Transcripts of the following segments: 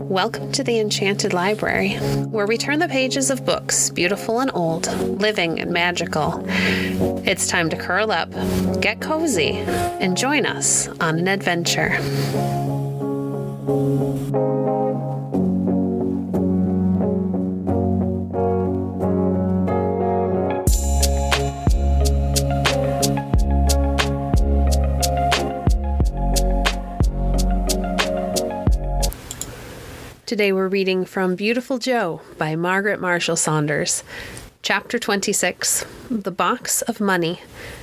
Welcome to the Enchanted Library, where we turn the pages of books, beautiful and old, living and magical. It's time to curl up, get cozy, and join us on an adventure. Today we're reading from Beautiful Joe by Margaret Marshall Saunders. Chapter 26, The Box of Money.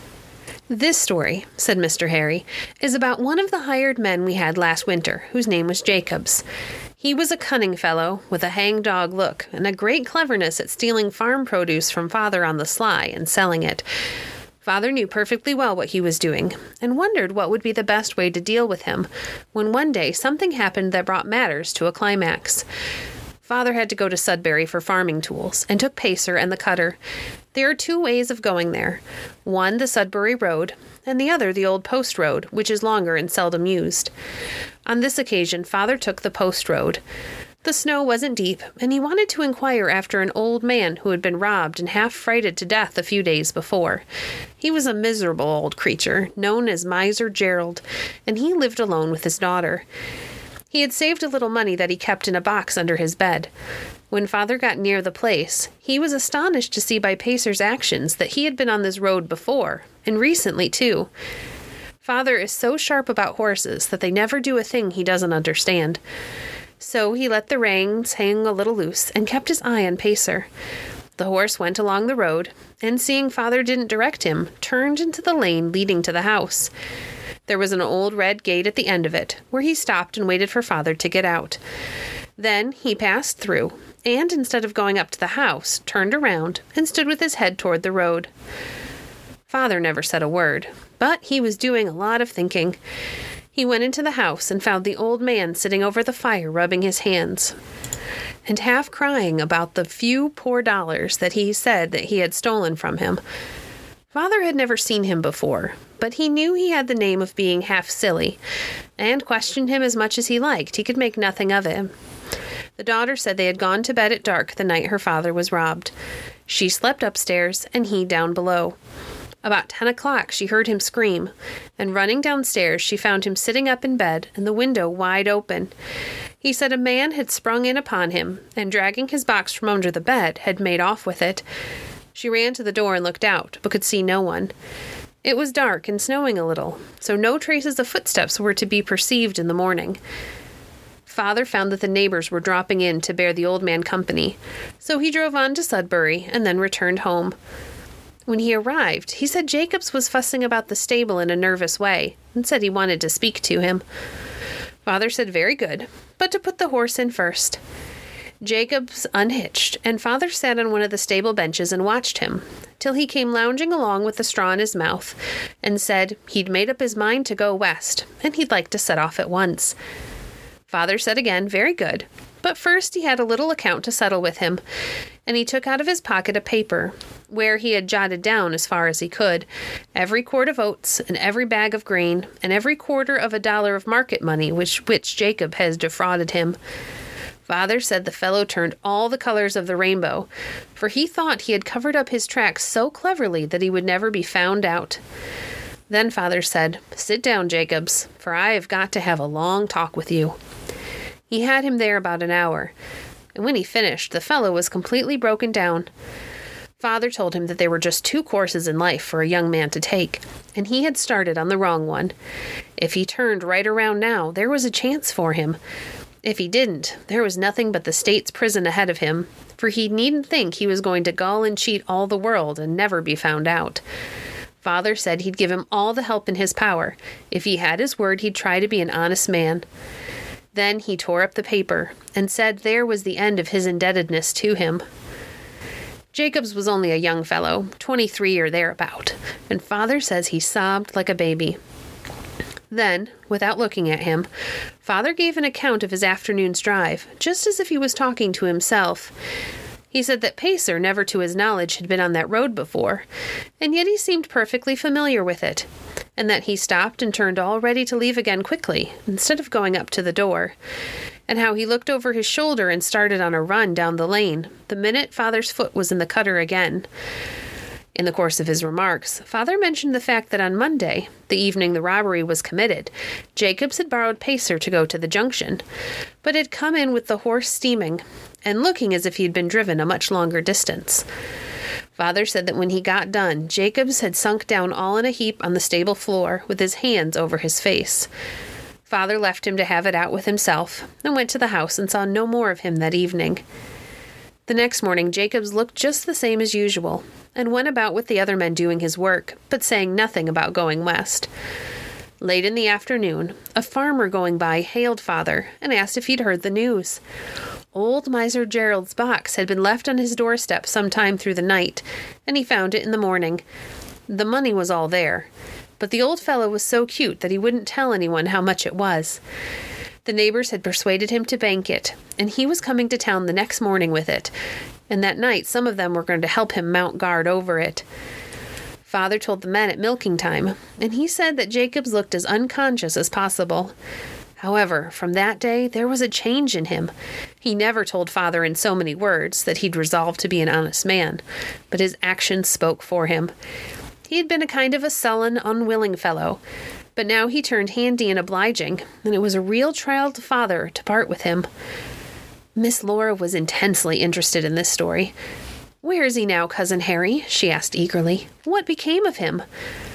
This story, said Mr. Harry, is about one of the hired men we had last winter, whose name was Jacobs. He was a cunning fellow, with a hang-dog look, and a great cleverness at stealing farm produce from Father on the sly and selling it. Father knew perfectly well what he was doing, and wondered what would be the best way to deal with him, when one day something happened that brought matters to a climax. Father had to go to Sudbury for farming tools, and took Pacer and the cutter. There are two ways of going there. One, the Sudbury Road, and the other, the old post road, which is longer and seldom used. On this occasion, Father took the post road. The snow wasn't deep, and he wanted to inquire after an old man who had been robbed and half frighted to death a few days before. He was a miserable old creature, known as Miser Gerald, and he lived alone with his daughter. He had saved a little money that he kept in a box under his bed. When Father got near the place, he was astonished to see by Pacer's actions that he had been on this road before, and recently too. Father is so sharp about horses that they never do a thing he doesn't understand. So he let the reins hang a little loose and kept his eye on Pacer. The horse went along the road, and seeing Father didn't direct him, turned into the lane leading to the house. There was an old red gate at the end of it, where he stopped and waited for Father to get out. Then he passed through, and instead of going up to the house, turned around and stood with his head toward the road. Father never said a word, but he was doing a lot of thinking. He went into the house and found the old man sitting over the fire rubbing his hands, and half crying about the few poor dollars that he said that he had stolen from him. Father had never seen him before, but he knew he had the name of being half silly, and questioned him as much as he liked. He could make nothing of it. The daughter said they had gone to bed at dark the night her father was robbed. She slept upstairs, and he down below. About 10 o'clock, she heard him scream, and running downstairs, she found him sitting up in bed and the window wide open. He said a man had sprung in upon him, and dragging his box from under the bed, had made off with it. She ran to the door and looked out, but could see no one. It was dark and snowing a little, so no traces of footsteps were to be perceived in the morning. Father found that the neighbors were dropping in to bear the old man company, so he drove on to Sudbury and then returned home. When he arrived, he said Jacobs was fussing about the stable in a nervous way, and said he wanted to speak to him. Father said very good, but to put the horse in first. Jacobs unhitched, and Father sat on one of the stable benches and watched him, till he came lounging along with the straw in his mouth, and said he'd made up his mind to go west, and he'd like to set off at once. Father said again very good, but first he had a little account to settle with him, and he took out of his pocket a paper, where he had jotted down as far as he could every quart of oats and every bag of grain and every quarter of $1 of market money which Jacob has defrauded him. Father said the fellow turned all the colors of the rainbow, for he thought he had covered up his tracks so cleverly that he would never be found out. Then Father said, "Sit down, Jacobs, for I have got to have a long talk with you." He had him there about an hour, and when he finished, the fellow was completely broken down. Father told him that there were just two courses in life for a young man to take, and he had started on the wrong one. If he turned right around now, there was a chance for him. If he didn't, there was nothing but the state's prison ahead of him, for he needn't think he was going to gull and cheat all the world and never be found out. Father said he'd give him all the help in his power. If he had his word, he'd try to be an honest man. Then he tore up the paper, and said there was the end of his indebtedness to him. Jacobs was only a young fellow, 23 or thereabout, and Father says he sobbed like a baby. Then, without looking at him, Father gave an account of his afternoon's drive, just as if he was talking to himself. He said that Pacer, never to his knowledge, had been on that road before, and yet he seemed perfectly familiar with it, and that he stopped and turned all ready to leave again quickly, instead of going up to the door. and how he looked over his shoulder and started on a run down the lane the minute Father's foot was in the cutter again. In the course of his remarks, Father mentioned the fact that on Monday, the evening the robbery was committed, Jacobs had borrowed Pacer to go to the junction, but had come in with the horse steaming and looking as if he had been driven a much longer distance. Father said that when he got done, Jacobs had sunk down all in a heap on the stable floor with his hands over his face. Father left him to have it out with himself and went to the house and saw no more of him that evening. The next morning, Jacobs looked just the same as usual and went about with the other men doing his work, but saying nothing about going west. Late in the afternoon, a farmer going by hailed Father and asked if he'd heard the news. Old Miser Gerald's box had been left on his doorstep some time through the night, and he found it in the morning. The money was all there, but the old fellow was so cute that he wouldn't tell anyone how much it was. The neighbors had persuaded him to bank it, and he was coming to town the next morning with it, and that night some of them were going to help him mount guard over it. Father told the men at milking time, and he said that Jacobs looked as unconscious as possible. However, from that day there was a change in him. He never told Father in so many words that he'd resolved to be an honest man, but his actions spoke for him. He had been a kind of a sullen, unwilling fellow, but now he turned handy and obliging, and it was a real trial to Father to part with him. Miss Laura was intensely interested in this story. "Where is he now, Cousin Harry?" she asked eagerly. "What became of him?"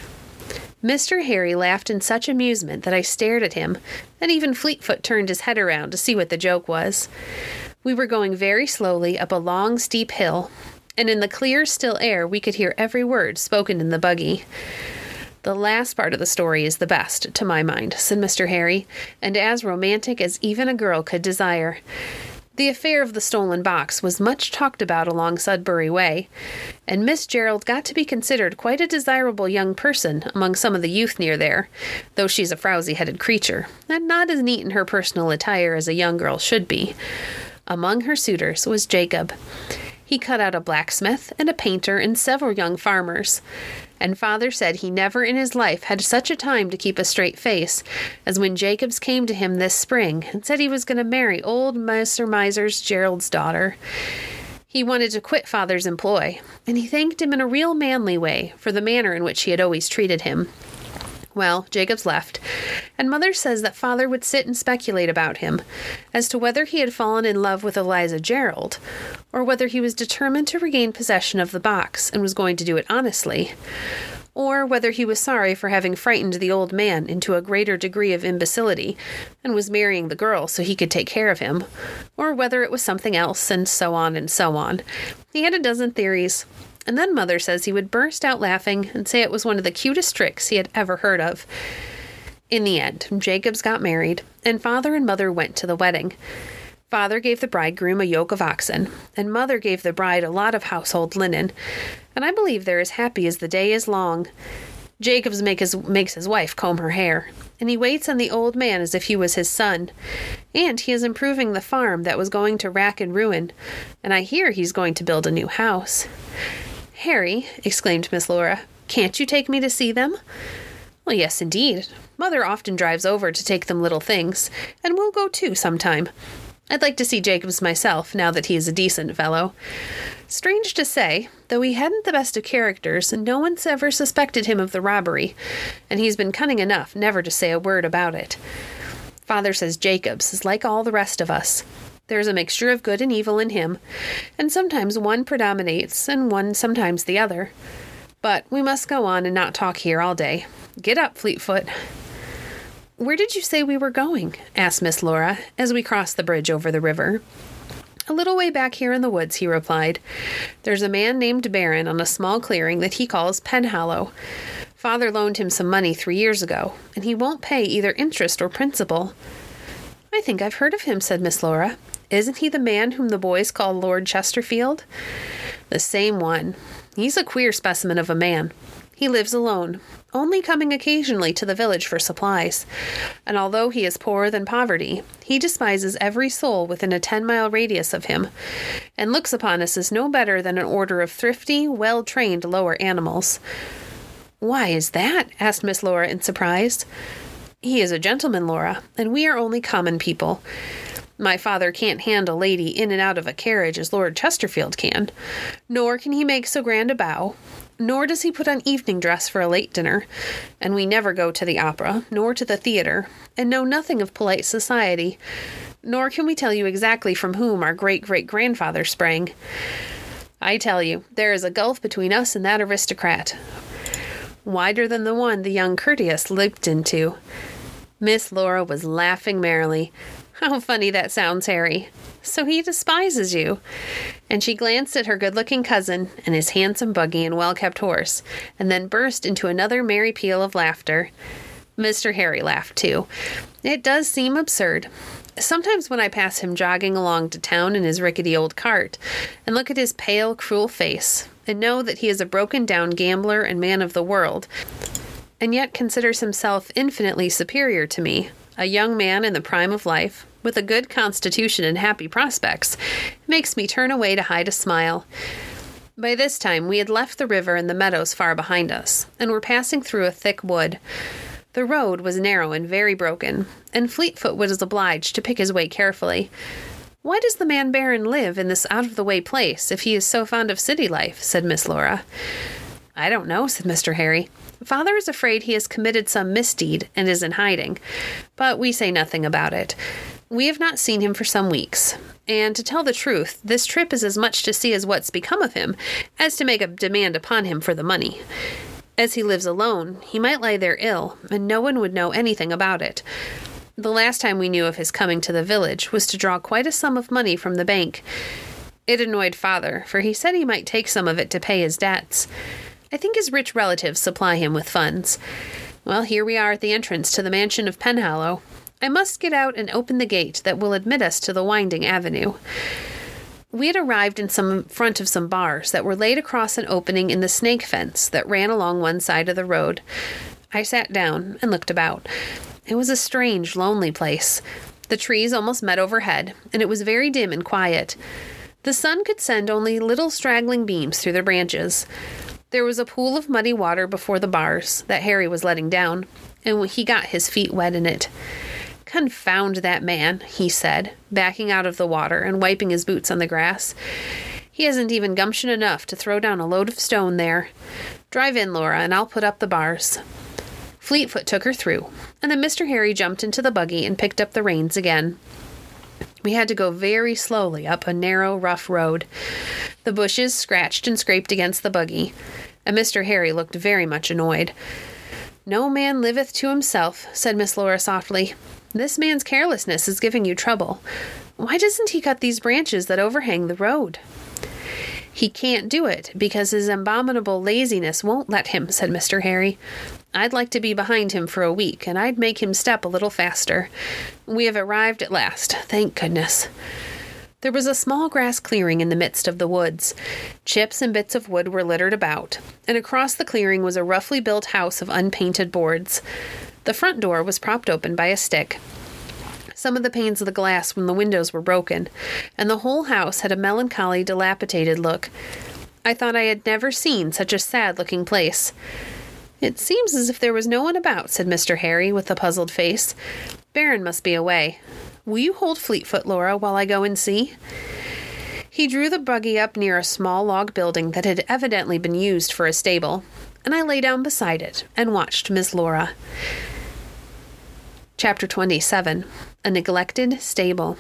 Mr. Harry laughed in such amusement that I stared at him, and even Fleetfoot turned his head around to see what the joke was. We were going very slowly up a long, steep hill, and in the clear, still air we could hear every word spoken in the buggy. "The last part of the story is the best, to my mind," said Mr. Harry, "and as romantic as even a girl could desire. The affair of the stolen box was much talked about along Sudbury Way, and Miss Gerald got to be considered quite a desirable young person among some of the youth near there, though she's a frowsy-headed creature, and not as neat in her personal attire as a young girl should be. Among her suitors was Jacob. He cut out a blacksmith and a painter and several young farmers, and Father said he never in his life had such a time to keep a straight face as when Jacobs came to him this spring and said he was going to marry old Mr. Miser Gerald's daughter. He wanted to quit Father's employ, and he thanked him in a real manly way for the manner in which he had always treated him. Well, Jacobs left, and Mother says that Father would sit and speculate about him, as to whether he had fallen in love with Eliza Gerald, or whether he was determined to regain possession of the box and was going to do it honestly, or whether he was sorry for having frightened the old man into a greater degree of imbecility and was marrying the girl so he could take care of him, or whether it was something else, and so on and so on. He had a dozen theories. And then Mother says he would burst out laughing and say it was one of the cutest tricks he had ever heard of. In the end, Jacobs got married, and Father and Mother went to the wedding. Father gave the bridegroom a yoke of oxen, and Mother gave the bride a lot of household linen, and I believe they're as happy as the day is long. Jacobs makes his wife comb her hair, and he waits on the old man as if he was his son, and he is improving the farm that was going to rack and ruin, and I hear he's going to build a new house. "Harry," exclaimed Miss Laura, "can't you take me to see them?" "Well, yes, indeed. Mother often drives over to take them little things, and we'll go too sometime. I'd like to see Jacobs myself, now that he is a decent fellow. Strange to say, though he hadn't the best of characters, no one's ever suspected him of the robbery, and he's been cunning enough never to say a word about it. Father says Jacobs is like all the rest of us. There's a mixture of good and evil in him, and sometimes one predominates, and one sometimes the other. But we must go on and not talk here all day. Get up, Fleetfoot." "Where did you say we were going?" asked Miss Laura, as we crossed the bridge over the river. "A little way back here in the woods," he replied. "There's a man named Barron on a small clearing that he calls Penhallow. Father loaned him some money 3 years ago, and he won't pay either interest or principal." "I think I've heard of him," said Miss Laura. "Isn't he the man whom the boys call Lord Chesterfield?" "The same one. He's a queer specimen of a man. He lives alone, only coming occasionally to the village for supplies, and although he is poorer than poverty, he despises every soul within a 10-mile radius of him, and looks upon us as no better than an order of thrifty, well-trained lower animals." "Why is that?" asked Miss Laura in surprise. "He is a gentleman, Laura, and we are only common people. My father can't hand a lady in and out of a carriage as Lord Chesterfield can, nor can he make so grand a bow, nor does he put on evening dress for a late dinner, and we never go to the opera, nor to the theatre, and know nothing of polite society, nor can we tell you exactly from whom our great-great-grandfather sprang. I tell you, there is a gulf between us and that aristocrat, wider than the one the young Curtius leaped into." Miss Laura was laughing merrily. "How funny that sounds, Harry. So he despises you." And she glanced at her good-looking cousin and his handsome buggy and well-kept horse, and then burst into another merry peal of laughter. Mr. Harry laughed too. It does seem absurd. Sometimes when I pass him jogging along to town in his rickety old cart, and look at his pale, cruel face, and know that he is a broken-down gambler and man of the world, and yet considers himself infinitely superior to me, a young man in the prime of life, with a good constitution and happy prospects, it makes me turn away to hide a smile. By this time we had left the river and the meadows far behind us, and were passing through a thick wood. The road was narrow and very broken, and Fleetfoot was obliged to pick his way carefully. "Why does the man Baron live in this out-of-the-way place, if he is so fond of city life?" said Miss Laura. "I don't know," said Mr. Harry. "Father is afraid he has committed some misdeed and is in hiding, but we say nothing about it. We have not seen him for some weeks, and to tell the truth, this trip is as much to see as what's become of him, as to make a demand upon him for the money. As he lives alone, he might lie there ill, and no one would know anything about it. The last time we knew of his coming to the village was to draw quite a sum of money from the bank. It annoyed Father, for he said he might take some of it to pay his debts. I think his rich relatives supply him with funds. Well, here we are at the entrance to the mansion of Penhallow. I must get out and open the gate that will admit us to the winding avenue." We had arrived in front of some bars that were laid across an opening in the snake fence that ran along one side of the road. I sat down and looked about. It was a strange, lonely place. The trees almost met overhead, and it was very dim and quiet. The sun could send only little straggling beams through the branches. There was a pool of muddy water before the bars that Harry was letting down, and he got his feet wet in it. "Confound that man," he said, backing out of the water and wiping his boots on the grass. "He hasn't even gumption enough to throw down a load of stone there. Drive in, Laura, and I'll put up the bars." Fleetfoot took her through, and then Mr. Harry jumped into the buggy and picked up the reins again. We had to go very slowly up a narrow, rough road. The bushes scratched and scraped against the buggy, and Mr. Harry looked very much annoyed. "No man liveth to himself," said Miss Laura softly. "This man's carelessness is giving you trouble. Why doesn't he cut these branches that overhang the road?" "He can't do it, because his abominable laziness won't let him," said Mr. Harry. "I'd like to be behind him for a week, and I'd make him step a little faster. We have arrived at last, thank goodness." There was a small grass clearing in the midst of the woods. Chips and bits of wood were littered about, and across the clearing was a roughly built house of unpainted boards. The front door was propped open by a stick. Some of the panes of the glass from the windows were broken, and the whole house had a melancholy, dilapidated look. I thought I had never seen such a sad-looking place. "It seems as if there was no one about," said Mr. Harry, with a puzzled face. "Baron must be away. Will you hold Fleetfoot, Laura, while I go and see?" He drew the buggy up near a small log building that had evidently been used for a stable, and I lay down beside it and watched Miss Laura. Chapter 27. A Neglected Stable.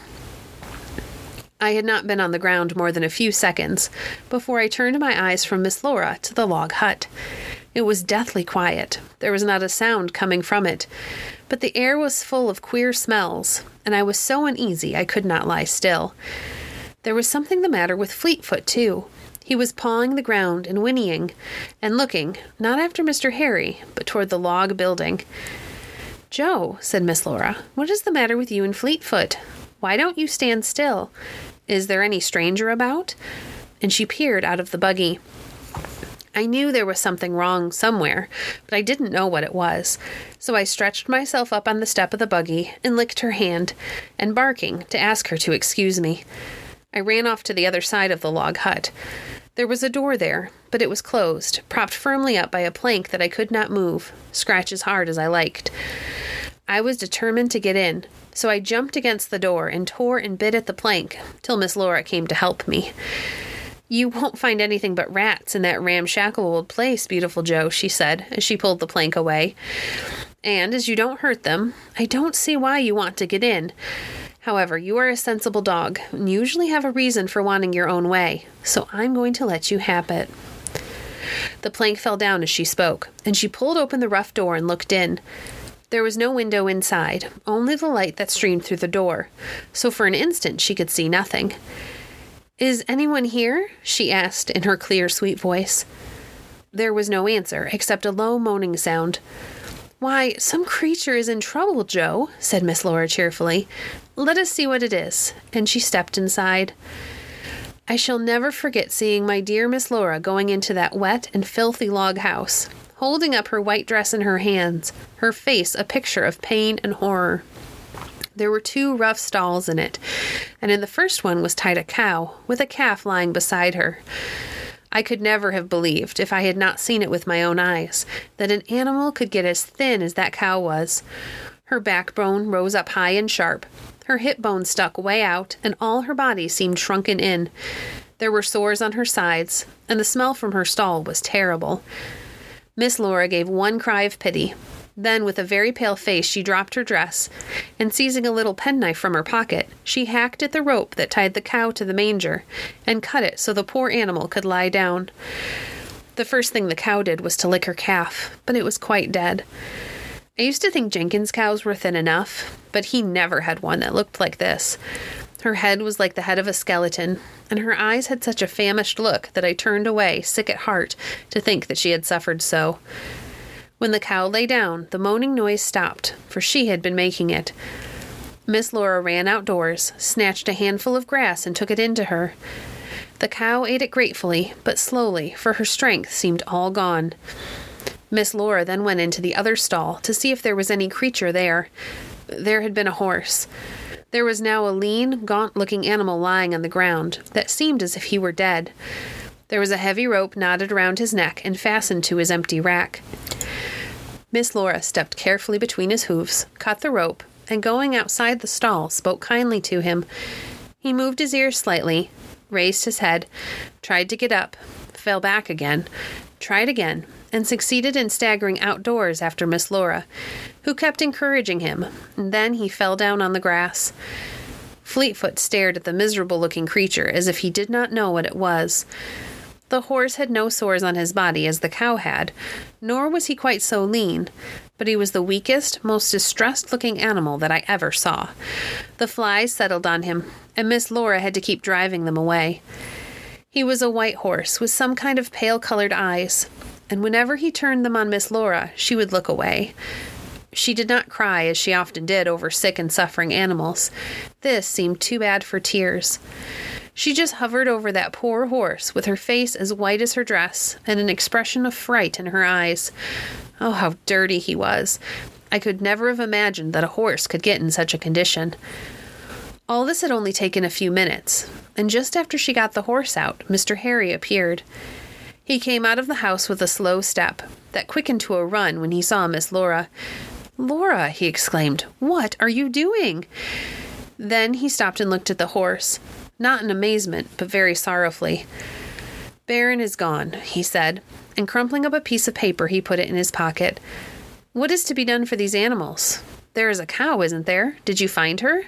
I had not been on the ground more than a few seconds before I turned my eyes from Miss Laura to the log hut. It was deathly quiet. There was not a sound coming from it, but the air was full of queer smells, and I was so uneasy I could not lie still. There was something the matter with Fleetfoot, too. He was pawing the ground and whinnying, and looking, not after Mr. Harry, but toward the log building. "Joe," said Miss Laura, "what is the matter with you and Fleetfoot? Why don't you stand still? Is there any stranger about?" And she peered out of the buggy. I knew there was something wrong somewhere, but I didn't know what it was. So I stretched myself up on the step of the buggy and licked her hand, and barking to ask her to excuse me. I ran off to the other side of the log hut. There was a door there, but it was closed, propped firmly up by a plank that I could not move, scratch as hard as I liked. I was determined to get in, so I jumped against the door and tore and bit at the plank till Miss Laura came to help me. You won't find anything but rats in that ramshackle old place, Beautiful Joe, she said, as she pulled the plank away. And as you don't hurt them, I don't see why you want to get in. However, you are a sensible dog and usually have a reason for wanting your own way, so I'm going to let you have it. The plank fell down as she spoke, and she pulled open the rough door and looked in. There was no window inside, only the light that streamed through the door, so for an instant she could see nothing. Is anyone here? She asked in her clear, sweet voice. There was no answer, except a low moaning sound. Why, some creature is in trouble, Joe, said Miss Laura cheerfully. Let us see what it is, and she stepped inside. I shall never forget seeing my dear Miss Laura going into that wet and filthy log house, holding up her white dress in her hands, her face a picture of pain and horror. There were 2 rough stalls in it, and in the first one was tied a cow, with a calf lying beside her. I could never have believed, if I had not seen it with my own eyes, that an animal could get as thin as that cow was. Her backbone rose up high and sharp, her hip bone stuck way out, and all her body seemed shrunken in. There were sores on her sides, and the smell from her stall was terrible. Miss Laura gave one cry of pity. Then, with a very pale face, she dropped her dress, and seizing a little penknife from her pocket, she hacked at the rope that tied the cow to the manger, and cut it so the poor animal could lie down. The first thing the cow did was to lick her calf, but it was quite dead. I used to think Jenkins' cows were thin enough, but he never had one that looked like this. Her head was like the head of a skeleton, and her eyes had such a famished look that I turned away, sick at heart, to think that she had suffered so. When the cow lay down, the moaning noise stopped, for she had been making it. Miss Laura ran outdoors, snatched a handful of grass, and took it into her. The cow ate it gratefully, but slowly, for her strength seemed all gone. Miss Laura then went into the other stall to see if there was any creature there. There had been a horse. There was now a lean, gaunt-looking animal lying on the ground that seemed as if he were dead. There was a heavy rope knotted around his neck and fastened to his empty rack. Miss Laura stepped carefully between his hoofs, cut the rope, and going outside the stall, spoke kindly to him. He moved his ears slightly, raised his head, tried to get up, fell back again, tried again, and succeeded in staggering outdoors after Miss Laura, who kept encouraging him, and then he fell down on the grass. Fleetfoot stared at the miserable-looking creature as if he did not know what it was. The horse had no sores on his body as the cow had, nor was he quite so lean, but he was the weakest, most distressed-looking animal that I ever saw. The flies settled on him, and Miss Laura had to keep driving them away. He was a white horse with some kind of pale-colored eyes, and whenever he turned them on Miss Laura, she would look away. She did not cry, as she often did over sick and suffering animals. This seemed too bad for tears. She just hovered over that poor horse with her face as white as her dress and an expression of fright in her eyes. Oh, how dirty he was. I could never have imagined that a horse could get in such a condition. All this had only taken a few minutes, and just after she got the horse out, Mr. Harry appeared. He came out of the house with a slow step that quickened to a run when he saw Miss Laura. "Laura," he exclaimed, "what are you doing?" Then he stopped and looked at the horse, not in amazement, but very sorrowfully. "Baron is gone," he said, and crumpling up a piece of paper, he put it in his pocket. "What is to be done for these animals? There is a cow, isn't there? Did you find her?"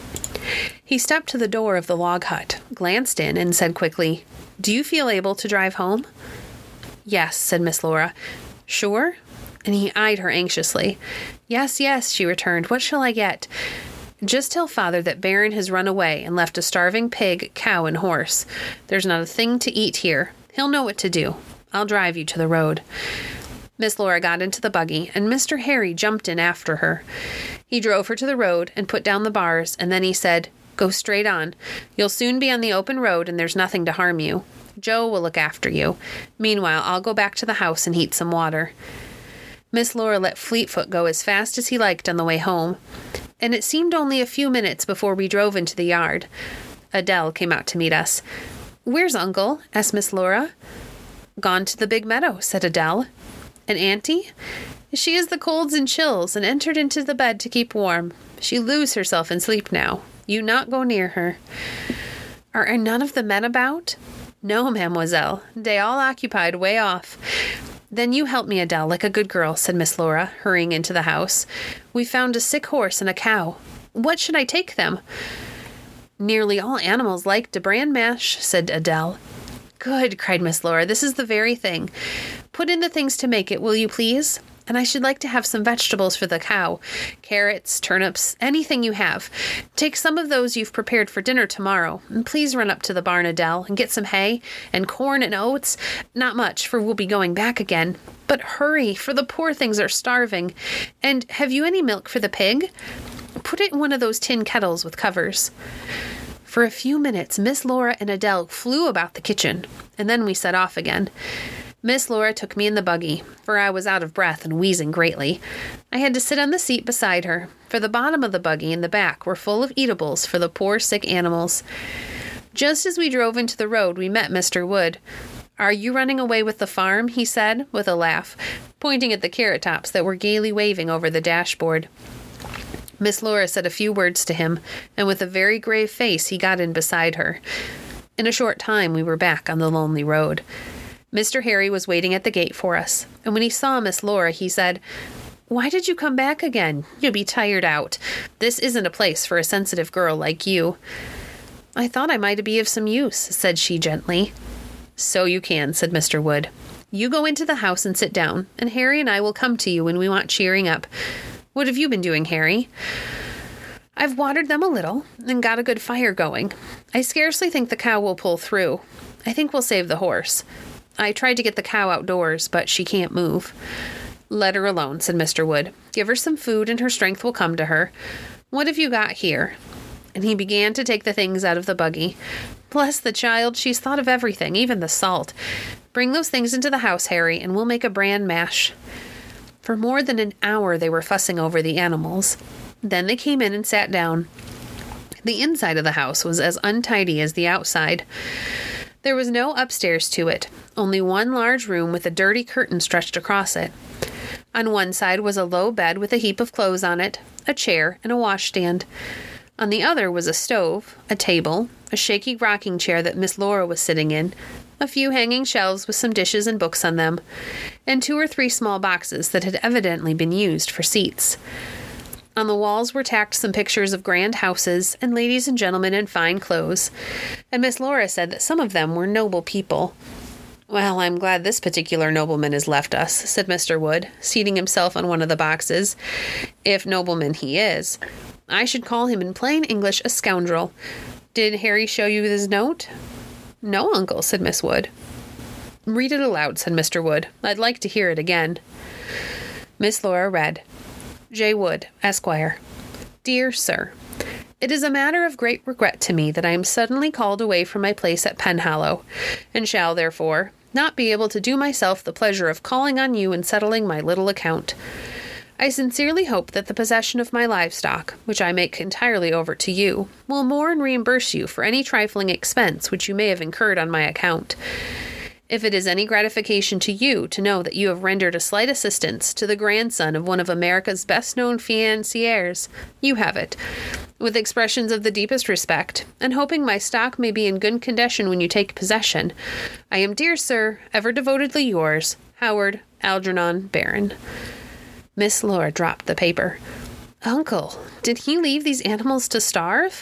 He stepped to the door of the log hut, glanced in, and said quickly, "Do you feel able to drive home?" "Yes," said Miss Laura. "Sure?" And he eyed her anxiously. "Yes, yes," she returned. "What shall I get?" "Just tell Father that Baron has run away and left a starving pig, cow, and horse. There's not a thing to eat here. He'll know what to do. I'll drive you to the road." Miss Laura got into the buggy, and Mr. Harry jumped in after her. He drove her to the road and put down the bars, and then he said, "Go straight on. You'll soon be on the open road, and there's nothing to harm you. Joe will look after you. Meanwhile, I'll go back to the house and heat some water." Miss Laura let Fleetfoot go as fast as he liked on the way home, and it seemed only a few minutes before we drove into the yard. Adele came out to meet us. "Where's Uncle?" asked Miss Laura. "Gone to the big meadow," said Adele. "And Auntie?" She is the colds and chills, and entered into the bed to keep warm. She lose herself in sleep now. You not go near her. Are none of the men about? No, mademoiselle. They all occupied way off. Then you help me, Adele, like a good girl, said Miss Laura, hurrying into the house. We found a sick horse and a cow. What should I take them? Nearly all animals like de bran mash, said Adele. Good, cried Miss Laura. This is the very thing. Put in the things to make it, will you please? And I should like to have some vegetables for the cow. Carrots, turnips, anything you have. Take some of those you've prepared for dinner tomorrow. And please run up to the barn, Adele, and get some hay and corn and oats. Not much, for we'll be going back again. But hurry, for the poor things are starving. And have you any milk for the pig? Put it in one of those tin kettles with covers. For a few minutes, Miss Laura and Adele flew about the kitchen, and then we set off again. Miss Laura took me in the buggy, for I was out of breath and wheezing greatly. I had to sit on the seat beside her, for the bottom of the buggy and the back were full of eatables for the poor sick animals. Just as we drove into the road, we met Mr. Wood. Are you running away with the farm? He said, with a laugh, pointing at the carrot tops that were gaily waving over the dashboard. Miss Laura said a few words to him, and with a very grave face he got in beside her. In a short time we were back on the lonely road. Mr. Harry was waiting at the gate for us, and when he saw Miss Laura, he said, Why did you come back again? You'll be tired out. This isn't a place for a sensitive girl like you. I thought I might be of some use, said she gently. So you can, said Mr. Wood. You go into the house and sit down, and Harry and I will come to you when we want cheering up. What have you been doing, Harry? I've watered them a little and got a good fire going. I scarcely think the cow will pull through. I think we'll save the horse. I tried to get the cow outdoors, but she can't move. Let her alone, said Mr. Wood. Give her some food and her strength will come to her. What have you got here? And he began to take the things out of the buggy. Bless the child, she's thought of everything, even the salt. Bring those things into the house, Harry, and we'll make a bran mash. For more than an hour they were fussing over the animals. Then they came in and sat down. The inside of the house was as untidy as the outside. There was no upstairs to it, only one large room with a dirty curtain stretched across it. On one side was a low bed with a heap of clothes on it, a chair, and a washstand. On the other was a stove, a table, a shaky rocking chair that Miss Laura was sitting in, a few hanging shelves with some dishes and books on them, and 2 or 3 small boxes that had evidently been used for seats. On the walls were tacked some pictures of grand houses and ladies and gentlemen in fine clothes, and Miss Laura said that some of them were noble people. Well, I'm glad this particular nobleman has left us, said Mr. Wood, seating himself on one of the boxes. If nobleman he is. I should call him in plain English a scoundrel. Did Harry show you this note? No, uncle, said Miss Wood. Read it aloud, said Mr. Wood. I'd like to hear it again. Miss Laura read. J. Wood, Esquire. Dear Sir, it is a matter of great regret to me that I am suddenly called away from my place at Penhallow, and shall, therefore, not be able to do myself the pleasure of calling on you and settling my little account. I sincerely hope that the possession of my livestock, which I make entirely over to you, will more than reimburse you for any trifling expense which you may have incurred on my account. If it is any gratification to you to know that you have rendered a slight assistance to the grandson of one of America's best-known financiers, you have it. With expressions of the deepest respect, and hoping my stock may be in good condition when you take possession, I am, dear sir, ever devotedly yours, Howard Algernon, Baron. Miss Laura dropped the paper. Uncle, did he leave these animals to starve?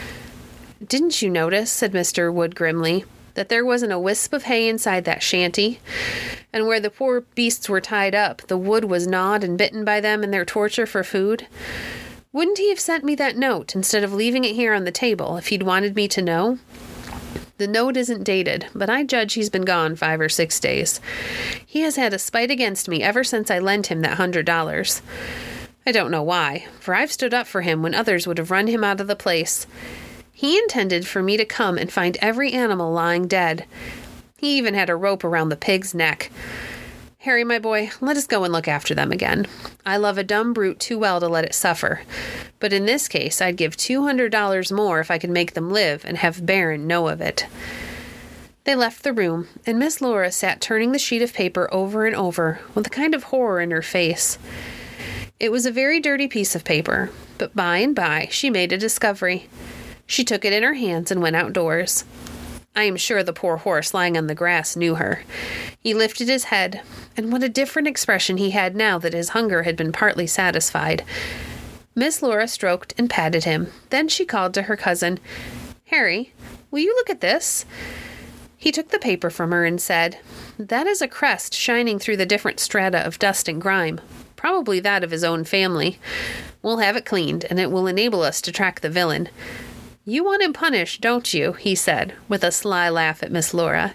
Didn't you notice, said Mr. Wood grimly, that there wasn't a wisp of hay inside that shanty, and where the poor beasts were tied up, the wood was gnawed and bitten by them in their torture for food? Wouldn't he have sent me that note instead of leaving it here on the table if he'd wanted me to know? The note isn't dated, but I judge he's been gone 5 or 6 days. He has had a spite against me ever since I lent him that $100. I don't know why, for I've stood up for him when others would have run him out of the place. He intended for me to come and find every animal lying dead. He even had a rope around the pig's neck. Harry, my boy, let us go and look after them again. I love a dumb brute too well to let it suffer. But in this case, I'd give $200 more if I could make them live and have Baron know of it. They left the room, and Miss Laura sat turning the sheet of paper over and over with a kind of horror in her face. It was a very dirty piece of paper, but by and by she made a discovery. She took it in her hands and went outdoors. I am sure the poor horse lying on the grass knew her. He lifted his head, and what a different expression he had now that his hunger had been partly satisfied. Miss Laura stroked and patted him. Then she called to her cousin, "Harry, will you look at this?" He took the paper from her and said, "That is a crest shining through the different strata of dust and grime, probably that of his own family. We'll have it cleaned, and it will enable us to track the villain." "You want him punished, don't you?" he said, with a sly laugh at Miss Laura.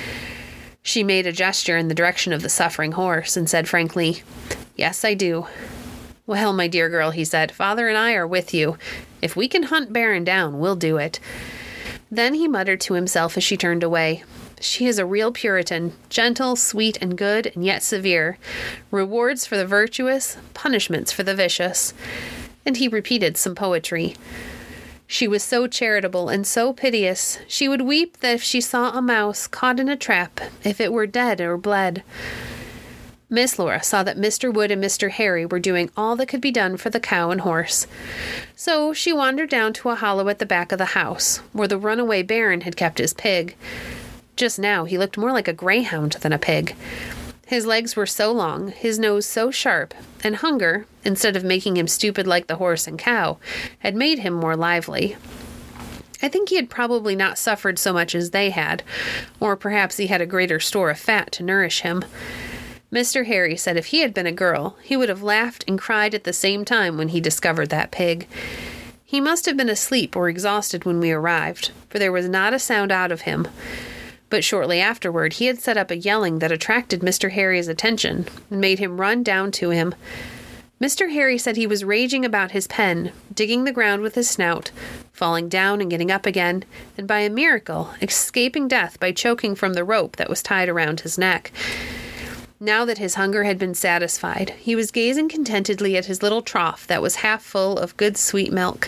She made a gesture in the direction of the suffering horse and said frankly, "Yes, I do." "Well, my dear girl," he said, "Father and I are with you. If we can hunt Baron down, we'll do it." Then he muttered to himself as she turned away, "She is a real Puritan, gentle, sweet, and good, and yet severe. Rewards for the virtuous, punishments for the vicious." And he repeated some poetry. She was so charitable and so piteous, she would weep that if she saw a mouse caught in a trap, if it were dead or bled. Miss Laura saw that Mr. Wood and Mr. Harry were doing all that could be done for the cow and horse. So she wandered down to a hollow at the back of the house, where the runaway Baron had kept his pig. Just now he looked more like a greyhound than a pig. His legs were so long, his nose so sharp, and hunger, instead of making him stupid like the horse and cow, had made him more lively. I think he had probably not suffered so much as they had, or perhaps he had a greater store of fat to nourish him. Mr. Harry said if he had been a girl, he would have laughed and cried at the same time when he discovered that pig. He must have been asleep or exhausted when we arrived, for there was not a sound out of him. But shortly afterward he had set up a yelling that attracted Mr. Harry's attention and made him run down to him. Mr. Harry said he was raging about his pen, digging the ground with his snout, falling down and getting up again, and by a miracle escaping death by choking from the rope that was tied around his neck. Now that his hunger had been satisfied, he was gazing contentedly at his little trough that was half full of good sweet milk.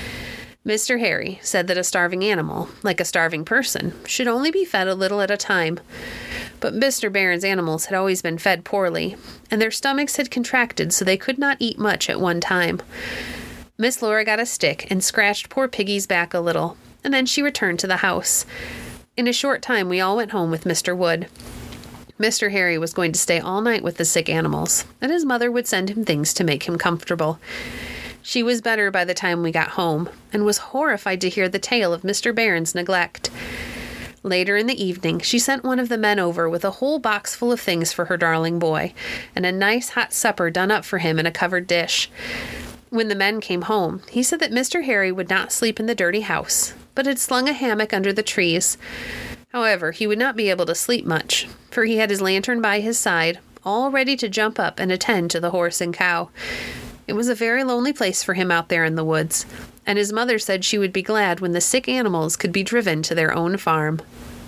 Mr. Harry said that a starving animal, like a starving person, should only be fed a little at a time. But Mr. Baron's animals had always been fed poorly, and their stomachs had contracted so they could not eat much at one time. Miss Laura got a stick and scratched poor Piggy's back a little, and then she returned to the house. In a short time we all went home with Mr. Wood. Mr. Harry was going to stay all night with the sick animals, and his mother would send him things to make him comfortable. She was better by the time we got home, and was horrified to hear the tale of Mr. Baron's neglect. Later in the evening, she sent one of the men over with a whole box full of things for her darling boy, and a nice hot supper done up for him in a covered dish. When the men came home, he said that Mr. Harry would not sleep in the dirty house, but had slung a hammock under the trees. However, he would not be able to sleep much, for he had his lantern by his side, all ready to jump up and attend to the horse and cow. It was a very lonely place for him out there in the woods, and his mother said she would be glad when the sick animals could be driven to their own farm.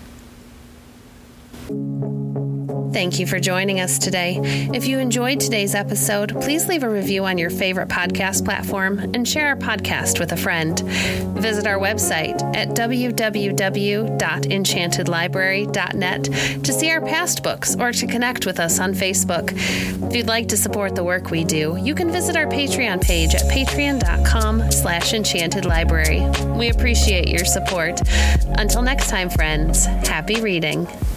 Thank you for joining us today. If you enjoyed today's episode, please leave a review on your favorite podcast platform and share our podcast with a friend. Visit our website at www.enchantedlibrary.net to see our past books or to connect with us on Facebook. If you'd like to support the work we do, you can visit our Patreon page at patreon.com/enchantedlibrary. We appreciate your support. Until next time, friends, happy reading.